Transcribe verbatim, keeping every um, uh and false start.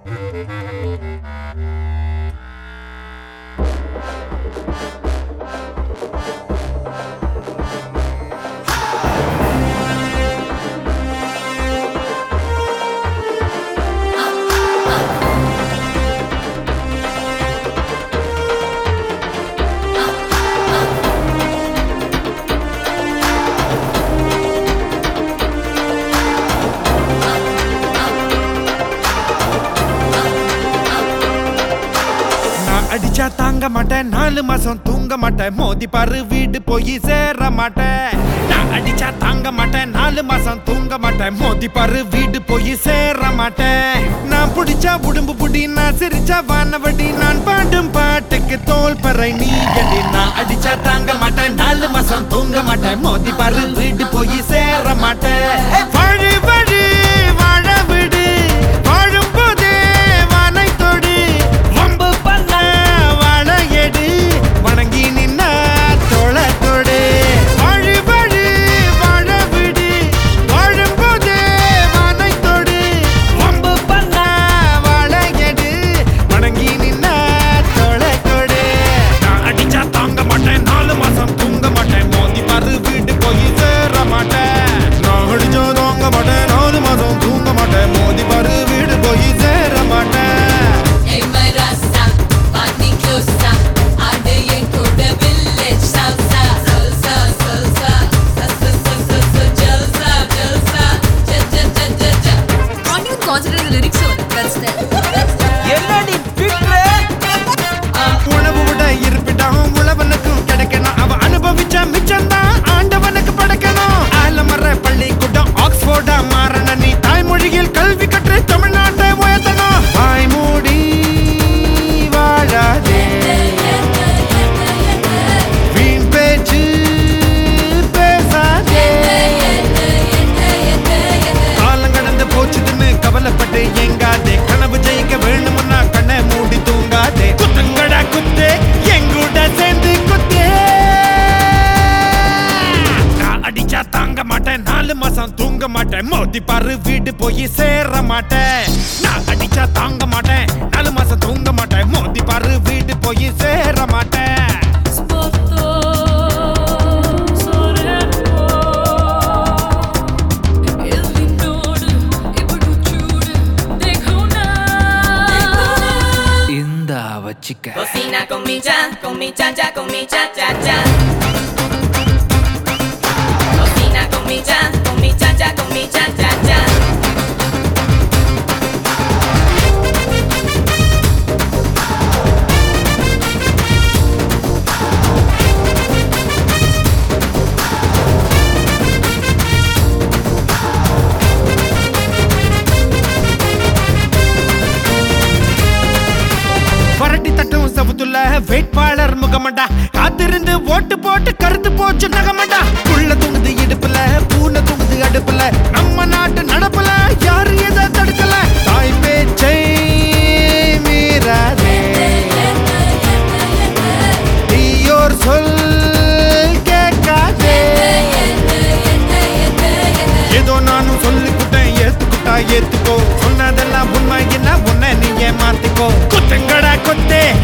அடிச்சா தாங்க மாட்டேன், நாலு மாசம் தூங்க மாட்டேன், மோதி பாரு வீடு போய் சேர மாட்டேன். நான் அடிச்சா தாங்க மாட்டேன், நாலு மாசம் தூங்க மாட்டேன், மோதி பாரு வீடு போய் சேர மாட்டேன். நான் புடிச்சா உடம்பு புடி, நான் சிரிச்சா வானவடி, நான் பாடும் பாட்டுக்கு தோல் பறை நீ அடி. நான் அடிச்சா தாங்க மாட்டேன், நாலு மாசம் தூங்க மாட்டேன், மோதி பாரு வீடு போய் சேர மாட்டேன். வழி வழி வாழ விடு, வாழும் போதே வானை தொடு, வம்பு பண்ண வாழ எடு, வணங்கி நின்ன தோள தொடு. வழி வழி வாழ விடு, வாழும் போதே வானை தொடு, வம்பு பண்ண வாழ எடு, வணங்கி நின்ன தோள தொடு. நான் அடிச்சா தாங்க மாட்டேன், நாலு மாசம் தூங்க மாட்டேன், மோதி பாரு வீடு போய் சேர மாட்டேன். நான் அடிச்சா தாங்க மாட்டேன், நாலு மாசம் தூங்க மாட்டேன், மோதி பாரு வீடு போய் சேர மாட்டேன். உணவு விட இருப்பிட்டான் உழவனுக்கும் கிடைக்கணும், அவ அனுபவிச்ச மிச்சம்தான் ஆண்டவனுக்கு படைக்கணும். ஆலமர பள்ளிக்கூடம் ஆக்ஸ்போர்டா மாறன, நீ தாய்மொழியில் கல்வி கற்று தமிழ்நாட்டை உயர்த்தணும். வாய் மூடி வாழாதே, வீண் பேச்சு பேசாதே, காலம் கடந்து போச்சுதுன்னு கவலைப்பட்டு எங்காதே, கனவு ஜெயிக்க வேணும்னா கண்ணை மூடி தூங்காதே. குத்துங்கடா குத்து, எங்கூட சேர்ந்து குத்தே. நான் அடிச்சா தாங்க மாட்டேன், நாலு மாசம் தூங்க மாட்டேன், மோதி பாரு வீடு போய் சேர மாட்டேன். நான் அடிச்சா தாங்க மாட்டேன், நாலு மாசம் தூங்க மாட்டேன், மோதி பாரு வீடு போய் சேர மாட்டேன். Chica. Cocina con mi cha, con mi cha cha, con mi cha cha cha. Cocina con mi cha, con mi cha cha, con mi cha cha cha. பரட்டி தட்டும் சவுத்துல வேட்பாளர் முகமண்டா, காத்திருந்து ஓட்டு போட்டு கருத்து போச்சு நகமண்டா. புள்ள தூங்குது இடுப்புல, பூனை தூங்குது அடுப்புல, நம்ம நாட்டு நடப்புல யாரு எதை தடுக்கல. தாய் பேச்சை மீறாதே, தீயோர் சொல் கேட்காதே. ஏதோ நானும் சொல்லிக்கிட்டேன், ஏத்துக்கிட்டா ஏத்துக்கோ, சொன்னதெல்லாம் உண்மை என்ன உன்னை நீ ஏமாத்திக்கோ. குத்துங்கடா குத்தே,